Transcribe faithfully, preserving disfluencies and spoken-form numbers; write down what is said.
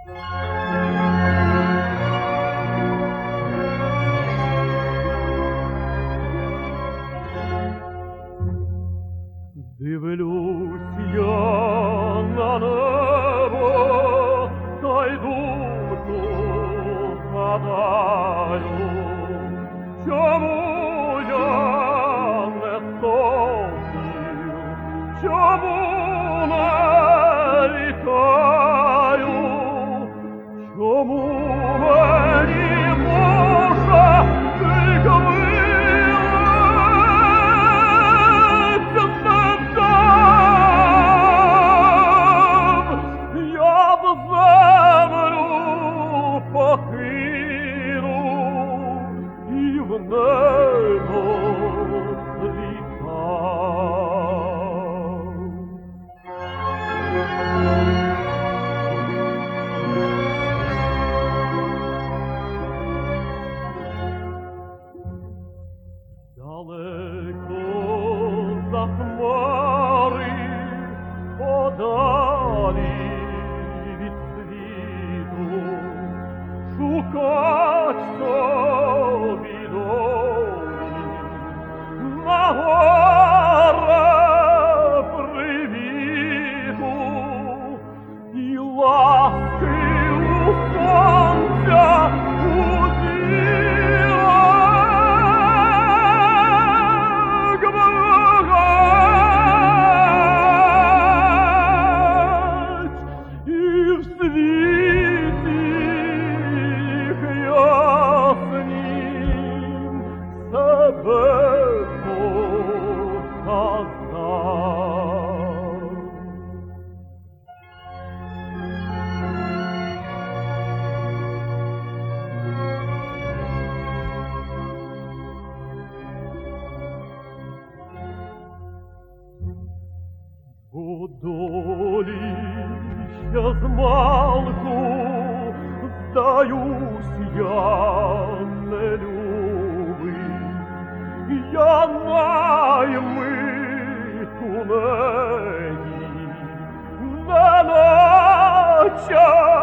Дивлюсь я на небо, та й думку гадаю, чому я не сохнів, чому не літаю, чому мені Боже тільки покину і в небо злітав. Далеко за хмари, подалі від світу, шукать собі долі, на горе привіту і ласки у сонця узірок благать, і в світі себе показав. У долі ще змалку, здаюсь я нелюбий, я наймит у неї, не наче